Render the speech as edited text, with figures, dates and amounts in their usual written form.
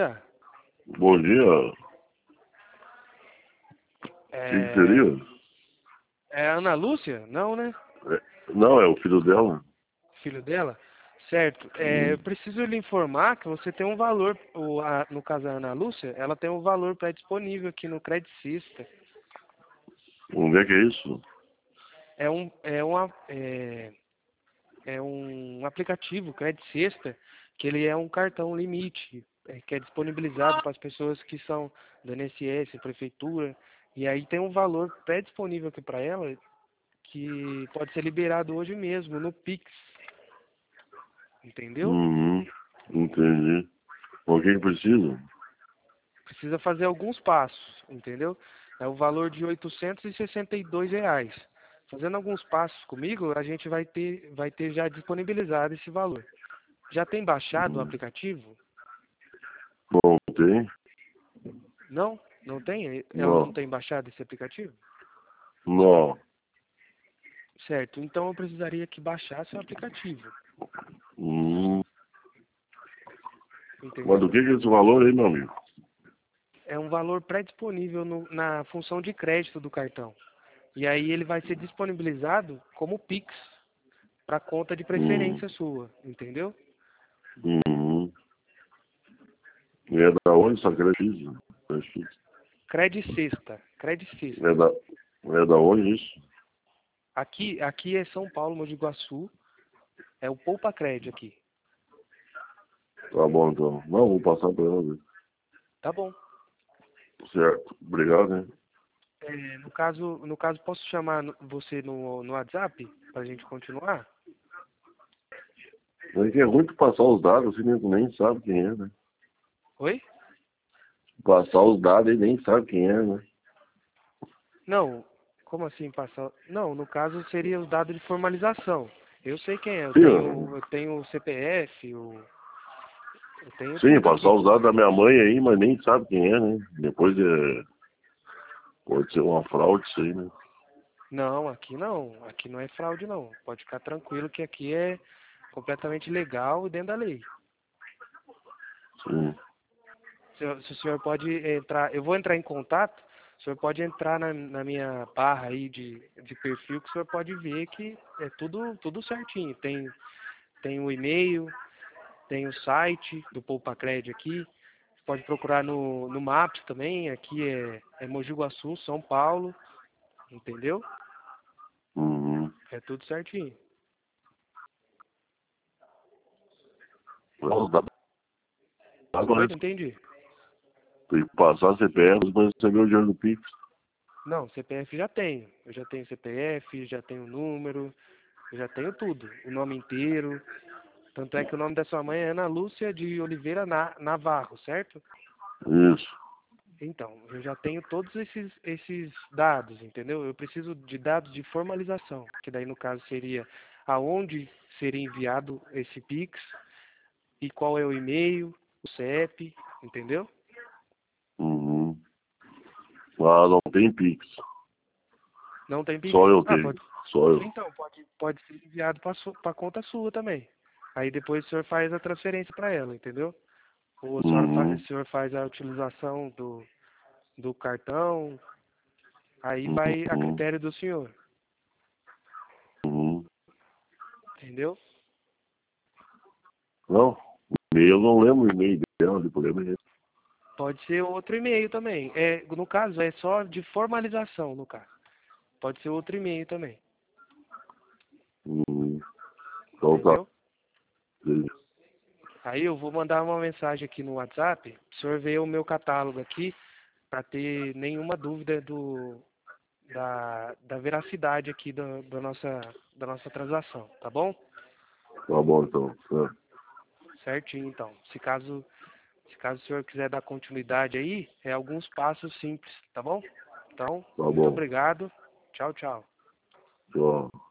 dia. Bom dia. O que seria? É a Ana Lúcia? Não, né? Não, é o filho dela. Filho dela? Certo. Eu preciso lhe informar que você tem um valor, no caso da Ana Lúcia, ela tem um valor pré-disponível aqui no Credicista. Onde é que é isso? É um aplicativo, Credicista, que ele é um cartão limite, que é disponibilizado para as pessoas que são do INSS, prefeitura, e aí tem um valor pré-disponível aqui para ela, que pode ser liberado hoje mesmo, no Pix. Entendeu? Entendi. O que precisa? Precisa fazer alguns passos, entendeu? É o valor de R$ 862. Fazendo alguns passos comigo, a gente vai ter já disponibilizado esse valor. Já tem baixado o aplicativo? Bom, tem? Não? Não tem? Ela não Não. tem baixado esse aplicativo? Não. Certo. Então eu precisaria que baixasse o aplicativo. Mas Entendeu? do que é esse valor aí, meu amigo? É um valor pré-disponível na função de crédito do cartão. E aí ele vai ser disponibilizado como Pix para conta de preferência sua, entendeu? E é da onde essa creche? Credicista. É da onde isso? Aqui é São Paulo, Mogi Guaçu. É o Poupa Cred aqui. Tá bom, então. Não, vou passar pra ela. Tá bom. Certo. Obrigado, hein? No caso, posso chamar você no WhatsApp para a gente continuar? É que é ruim tu passar os dados, você nem sabe quem é, né? Oi? Passar os dados e nem sabe quem é, né? Não. Como assim passar? Não, no caso seria os dados de formalização. Eu sei quem é. Sim, Eu tenho o CPF, eu tenho sim, tudo passar aqui. os dados da minha mãe aí, mas nem sabe quem é, né? Depois pode ser uma fraude isso aí, né? Não, aqui não. Aqui não é fraude, não. Pode ficar tranquilo que aqui é completamente legal e dentro da lei. Sim. Se o senhor pode entrar, eu vou entrar em contato, o senhor pode entrar na minha barra aí de perfil, que o senhor pode ver que é tudo certinho. Tem o e-mail, tem o site do PoupaCred aqui, pode procurar no Maps também, aqui é Mogi Guaçu, São Paulo, entendeu? É tudo certinho. Os dados, Oi, agora não entendi. tem que passar CPF para receber o dinheiro do Pix. Não, CPF já tenho. Eu já tenho CPF, já tenho número, eu já tenho tudo. O nome inteiro. Tanto é que o nome da sua mãe é Ana Lúcia de Oliveira Navarro, certo? Isso. Então, eu já tenho todos esses dados, entendeu? Eu preciso de dados de formalização, que daí no caso seria aonde seria enviado esse Pix e qual é o e-mail, o CEP, entendeu? Ah, não tem Pix. Não tem Pix? Só eu Ah, tenho. Só eu. então, pode ser enviado para conta sua também. Aí depois o senhor faz a transferência para ela, entendeu? Ou o senhor faz a utilização do cartão, aí vai a critério do senhor, entendeu? Não, e-mail eu não lembro o e-mail dela, depois eu lembro. Pode ser outro e-mail também. No caso, é só de formalização, no caso. Pode ser outro e-mail também, Então tá. entendeu? Aí eu vou mandar uma mensagem aqui no WhatsApp, o senhor vê o meu catálogo aqui, para ter nenhuma dúvida da veracidade aqui da nossa transação, tá bom? Tá bom, então. Certinho, então. Se caso o senhor quiser dar continuidade aí, é alguns passos simples, tá bom? Então, Tá muito bom. obrigado. Tchau, tchau. Tchau.